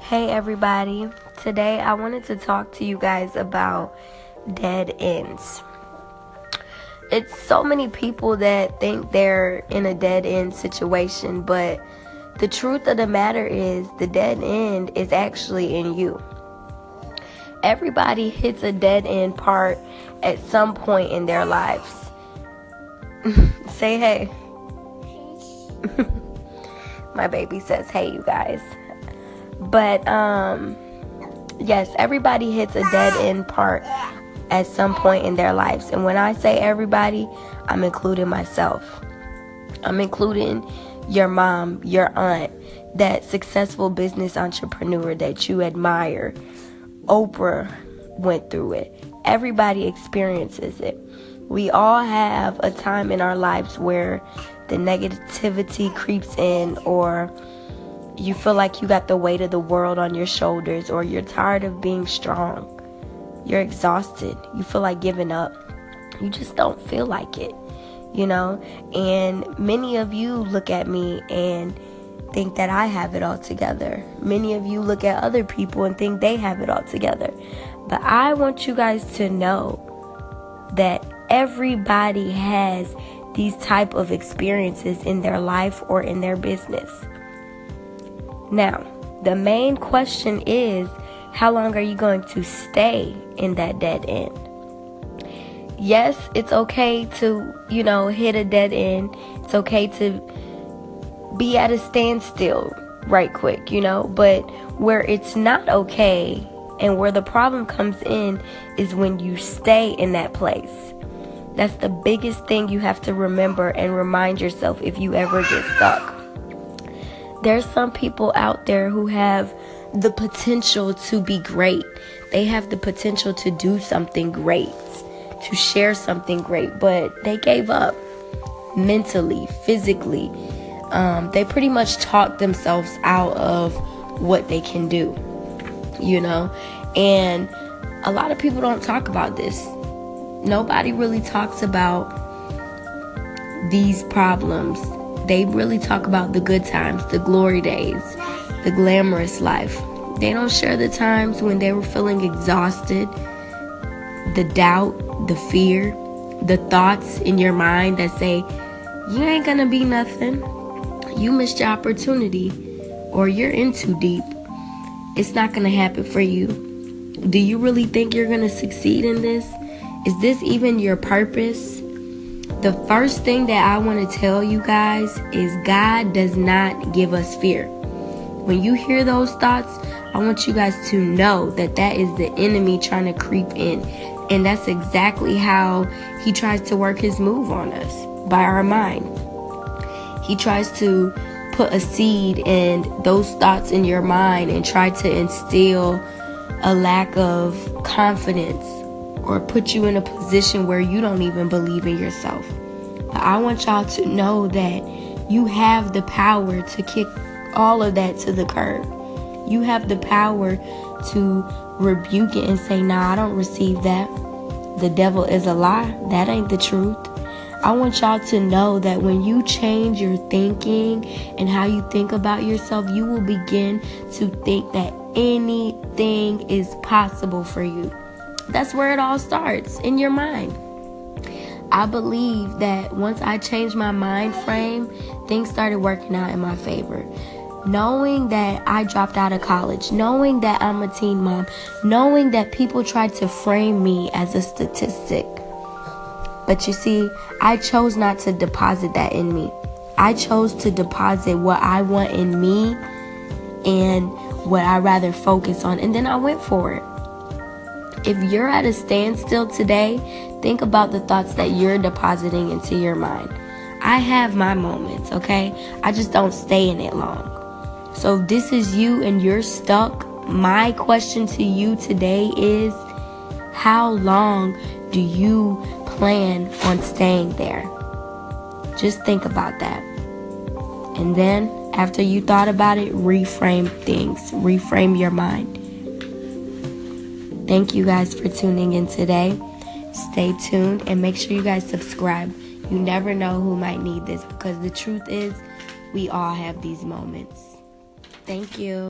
Hey everybody, today I wanted to talk to you guys about dead ends. It's so many people that think they're in a dead end situation, but the truth of the matter is the dead end is actually in you. Everybody hits a dead end part at some point in their lives. Say hey. My baby says hey, you guys. But yes, everybody hits a dead end part at some point in their lives. And when I say everybody, I'm including myself. I'm including your mom, your aunt, that successful business entrepreneur that you admire. Oprah went through it. Everybody experiences it. We all have a time in our lives where the negativity creeps in, or you feel like you got the weight of the world on your shoulders, or you're tired of being strong. You're exhausted. You feel like giving up. You just don't feel like it, And many of you look at me and think that I have it all together. Many of you look at other people and think they have it all together. But I want you guys to know that everybody has these type of experiences in their life or in their business. Now, the main question is, how long are you going to stay in that dead end? Yes, it's okay to, hit a dead end. It's okay to be at a standstill right quick, but where it's not okay and where the problem comes in is when you stay in that place. That's the biggest thing you have to remember and remind yourself if you ever get stuck. There's some people out there who have the potential to be great. They have the potential to do something great, to share something great, but they gave up mentally, physically. They pretty much talked themselves out of what they can do, And a lot of people don't talk about this. Nobody really talks about these problems. They really talk about the good times, the glory days, the glamorous life. They don't share the times when they were feeling exhausted, the doubt, the fear, the thoughts in your mind that say, you ain't gonna be nothing, you missed your opportunity, or you're in too deep, it's not gonna happen for you. Do you really think you're gonna succeed in this? Is this even your purpose? The first thing that I want to tell you guys is God does not give us fear. When you hear those thoughts, I want you guys to know that that is the enemy trying to creep in. And that's exactly how he tries to work his move on us, by our mind. He tries to put a seed in those thoughts in your mind and try to instill a lack of confidence, or put you in a position where you don't even believe in yourself. But I want y'all to know that you have the power to kick all of that to the curb. You have the power to rebuke it and say, nah, I don't receive that. The devil is a lie. That ain't the truth. I want y'all to know that when you change your thinking and how you think about yourself, you will begin to think that anything is possible for you. That's where it all starts, in your mind. I believe that once I changed my mind frame, things started working out in my favor. Knowing that I dropped out of college, knowing that I'm a teen mom, knowing that people tried to frame me as a statistic. But you see, I chose not to deposit that in me. I chose to deposit what I want in me and what I rather focus on, and then I went for it. If you're at a standstill today, think about the thoughts that you're depositing into your mind. I have my moments, okay? I just don't stay in it long. So if this is you and you're stuck, my question to you today is, how long do you plan on staying there? Just think about that. And then, after you thought about it, reframe things. Reframe your mind. Thank you guys for tuning in today. Stay tuned and make sure you guys subscribe. You never know who might need this, because the truth is, we all have these moments. Thank you.